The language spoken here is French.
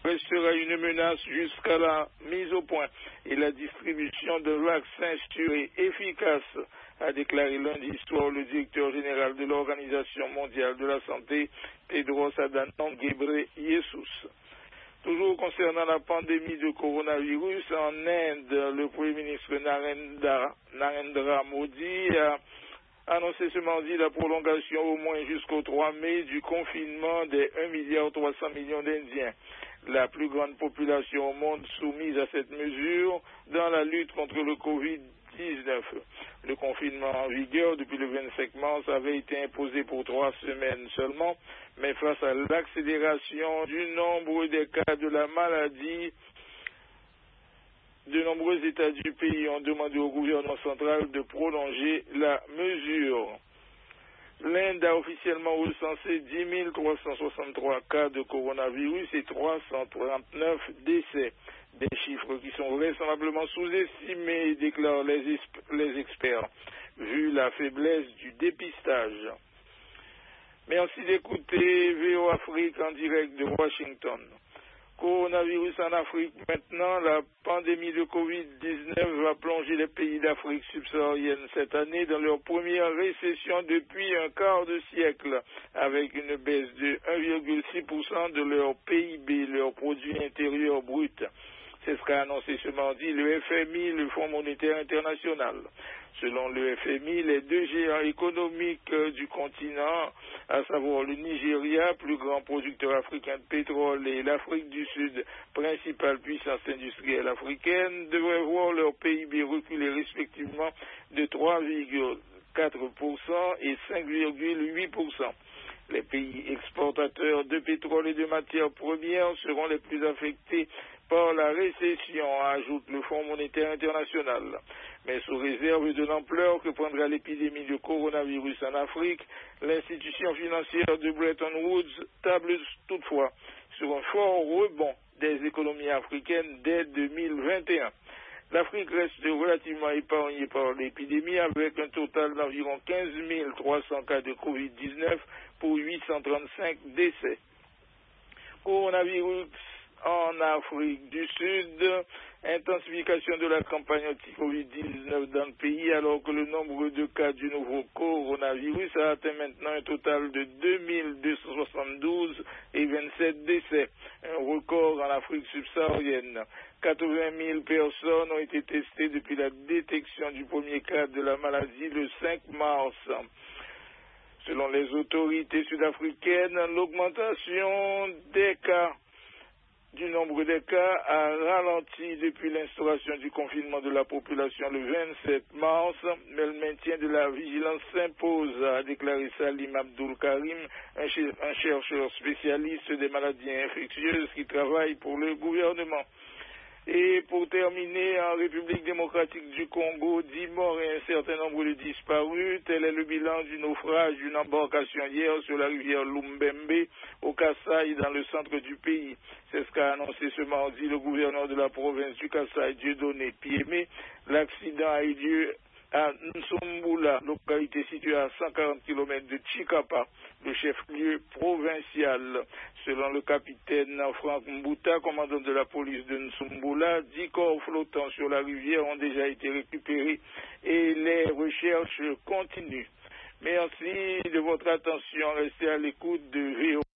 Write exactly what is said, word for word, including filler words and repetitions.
restera une menace jusqu'à la mise au point et la distribution de vaccins sûrs et efficaces, a déclaré lundi soir le directeur général de l'Organisation mondiale de la santé, Tedros Adhanom Ghebreyesus. Toujours concernant la pandémie de coronavirus, en Inde, le Premier ministre Narendra, Narendra Modi a annoncé ce mardi la prolongation au moins jusqu'au trois mai du confinement des un milliard trois cents millions d'Indiens, la plus grande population au monde soumise à cette mesure dans la lutte contre le covid dix-neuf. Le confinement en vigueur depuis le vingt-cinq mars avait été imposé pour trois semaines seulement, mais face à l'accélération du nombre des cas de la maladie, de nombreux États du pays ont demandé au gouvernement central de prolonger la mesure. L'Inde a officiellement recensé dix mille trois cent soixante-trois cas de coronavirus et trois cent trente-neuf décès. Des chiffres qui sont vraisemblablement sous-estimés, déclarent les, les experts, vu la faiblesse du dépistage. Merci d'écouter V O Afrique en direct de Washington. Coronavirus en Afrique. Maintenant, la pandémie de covid dix-neuf va plonger les pays d'Afrique subsaharienne cette année dans leur première récession depuis un quart de siècle, avec une baisse de un virgule six pour cent de leur P I B, leur produit intérieur brut. C'est ce qu'a annoncé ce mardi le F M I, le Fonds monétaire international. Selon le F M I, les deux géants économiques du continent, à savoir le Nigeria, plus grand producteur africain de pétrole, et l'Afrique du Sud, principale puissance industrielle africaine, devraient voir leur P I B reculer respectivement de trois virgule quatre pour cent et cinq virgule huit pour cent. Les pays exportateurs de pétrole et de matières premières seront les plus affectés par la récession, ajoute le Fonds monétaire international. Mais sous réserve de l'ampleur que prendra l'épidémie de coronavirus en Afrique, l'institution financière de Bretton Woods table toutefois sur un fort rebond des économies africaines dès deux mille vingt et un. L'Afrique reste relativement épargnée par l'épidémie avec un total d'environ quinze mille trois cents cas de covid dix-neuf pour huit cent trente-cinq décès. Coronavirus en Afrique du Sud, intensification de la campagne anti-covid dix-neuf dans le pays alors que le nombre de cas du nouveau coronavirus a atteint maintenant un total de deux mille deux cent soixante-douze et vingt-sept décès, un record en Afrique subsaharienne. quatre-vingt mille personnes ont été testées depuis la détection du premier cas de la maladie le cinq mars. Selon les autorités sud-africaines, l'augmentation des cas du nombre de cas a ralenti depuis l'instauration du confinement de la population le vingt-sept mars, mais le maintien de la vigilance s'impose, a déclaré Salim Abdul Karim, un chercheur spécialiste des maladies infectieuses qui travaille pour le gouvernement. Et pour terminer, en République démocratique du Congo, dix morts et un certain nombre de disparus, tel est le bilan du naufrage d'une embarcation hier sur la rivière Lumbembe, au Kasaï, dans le centre du pays. C'est ce qu'a annoncé ce mardi le gouverneur de la province du Kasaï, Dieudonné Piémé. L'accident a eu lieu à Nsombula, localité située à cent quarante kilomètres de Chikapa, le chef-lieu provincial. Selon le capitaine Franck Mbouta, commandant de la police de Nsombula, dix corps flottants sur la rivière ont déjà été récupérés et les recherches continuent. Merci de votre attention. Restez à l'écoute de V O.